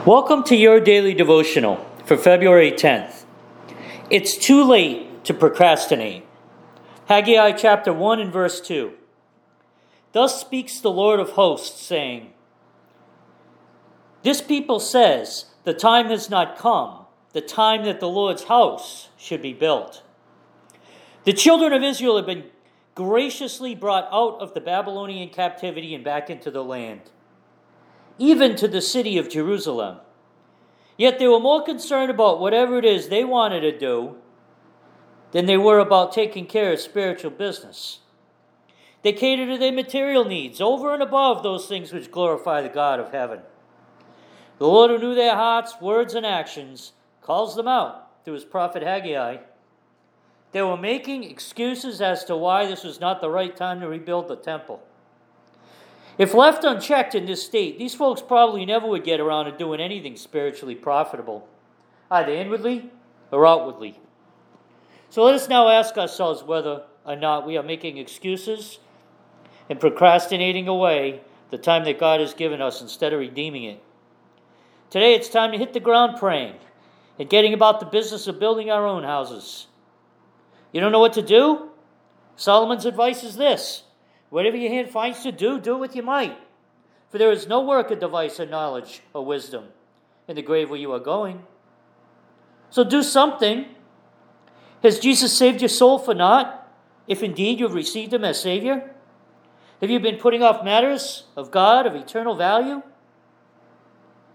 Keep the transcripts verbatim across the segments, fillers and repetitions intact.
Welcome to your daily devotional for February tenth. It's too late to procrastinate. Haggai chapter one and verse two. Thus speaks the Lord of hosts, saying, This people says, the time has not come, the time that the Lord's house should be built. The children of Israel have been graciously brought out of the Babylonian captivity and back into the land, even to the city of Jerusalem. Yet they were more concerned about whatever it is they wanted to do than they were about taking care of spiritual business. They cater to their material needs over and above those things which glorify the God of heaven. The Lord, who knew their hearts, words, and actions, calls them out through his prophet Haggai. They were making excuses as to why this was not the right time to rebuild the temple. If left unchecked in this state, these folks probably never would get around to doing anything spiritually profitable, either inwardly or outwardly. So let us now ask ourselves whether or not we are making excuses and procrastinating away the time that God has given us instead of redeeming it. Today it's time to hit the ground praying and getting about the business of building our own houses. You don't know what to do? Solomon's advice is this: whatever your hand finds to do, do it with your might. For there is no work or device or knowledge or wisdom in the grave where you are going. So do something. Has Jesus saved your soul for naught, if indeed you have received him as Savior? Have you been putting off matters of God, of eternal value?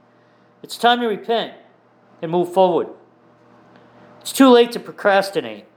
It's time to repent and move forward. It's too late to procrastinate.